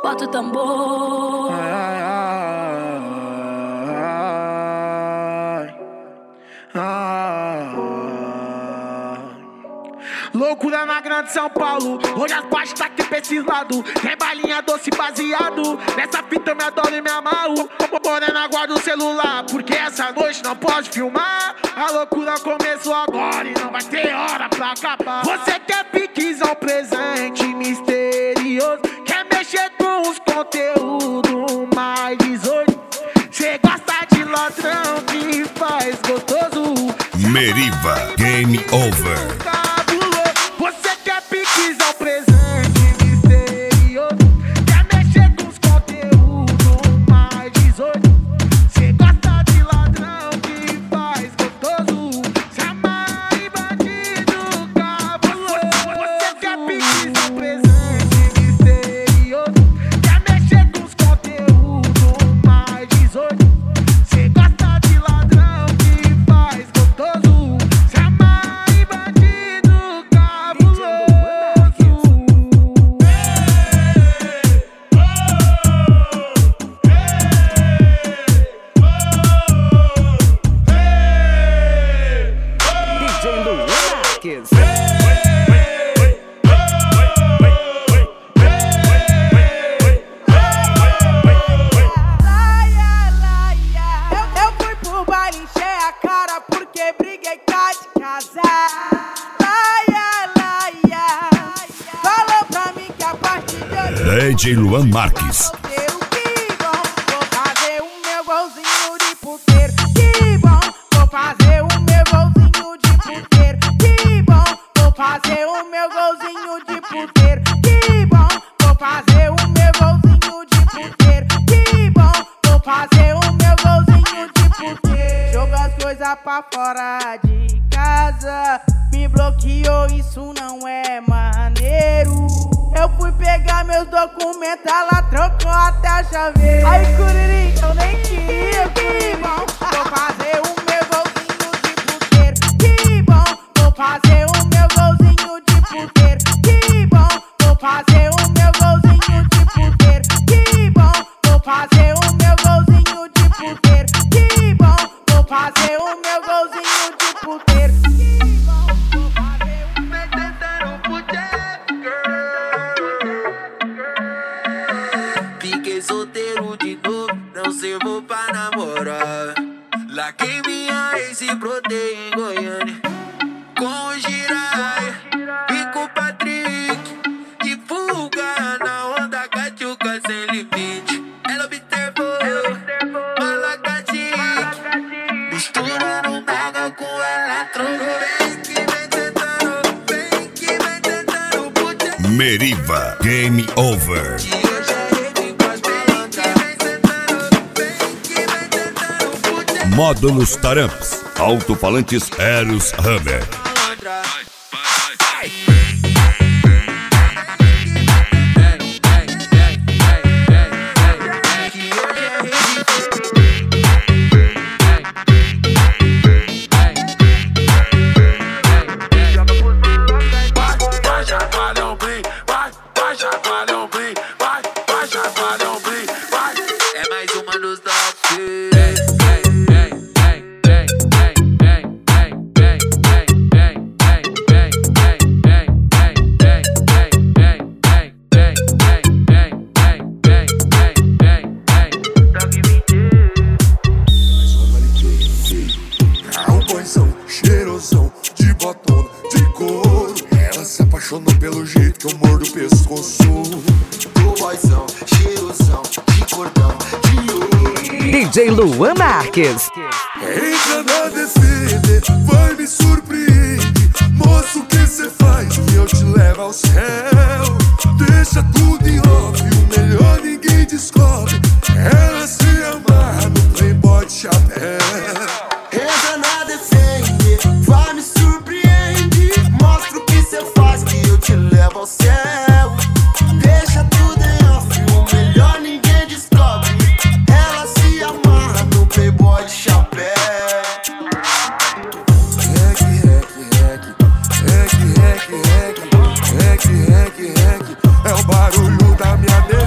bota o tambor. Loucura na grande São Paulo, hoje as baixas tá aqui pra esse lado. Tem balinha doce baseado, nessa fita eu me adoro e me amarro. Morena, guarda o celular, porque essa noite não pode filmar. A loucura começou agora e não vai ter hora pra acabar. Você quer piquezão presente misterioso, quer mexer com os conteúdos mais 18. Cê gosta de ladrão que faz gostoso. Meriva Game Over. Você quer piquezão presente misterioso, quer mexer com os conteúdos mais 18. Cê gosta de ladrão que faz gostoso, se amarra em bandido cabuloso. Você quer piquezão presente misterioso, quer mexer com os conteúdos mais 18. Cê gosta de ladrão que faz gostoso, se amarra em bandido cabuloso. DJ Luan Marques. Eu fui pro baile, encher a cara porque briguei cá de casar. Falou pra mim que a partir de hoje DJ Luan Marques. vou fazer o meu golzinho de puteiro. Que bom, vou fazer o meu golzinho de puteiro. Que bom, vou fazer o meu golzinho de puteiro. Que bom, vou fazer o meu golzinho de puteiro. Que bom, vou fazer o meu golzinho de puteiro. Joga as coisas pra fora de casa, me bloqueou, isso não é maneiro. Eu fui pegar meus documentos, ela trocou até a chaveira. Ai, Curiri, eu nem queria. Que bom, vou fazer o meu golzinho de puteiro. Que bom, vou fazer o meu golzinho de puteiro. Que bom, vou fazer o meu golzinho de puteiro. Que bom, vou fazer o meu golzinho de puteiro. Que bom, vou fazer o meu golzinho de puteiro. Que bom, vou fazer o meu Fiquei solteiro de novo, não servo pra namorar. Larguei minha ex e brotei em Goiânia com o Jiraya e com o Patrick. De fuga na onda, Catiuca sem limite. Ela observou, malacatique, misturando mega com eletrônico. Vem que vem tentando, vem que vem tentando puteiro. Meriva Game Over. Módulos Taramps. Alto-falantes Eros Hammer. É mais uma dos toques. Cheirosão de batom de couro. Ela se apaixonou pelo jeito que eu mordo o pescoço. Do boizão, cheirosão de cordão de ouro. DJ Luan Marques. Entra na defender, vai me surpreender. Moço, o que cê faz que eu te levo ao céu? Deixa tudo em off, o melhor ninguém descobre. Ela se amarra no playboy de chapéu. Entra na defender, vai me surpreender. Mostra o que cê faz que eu te levo ao céu. Deixa tudo em off, o melhor ninguém descobre. Ela se amarra no playboy de chapéu. É o barulho da minha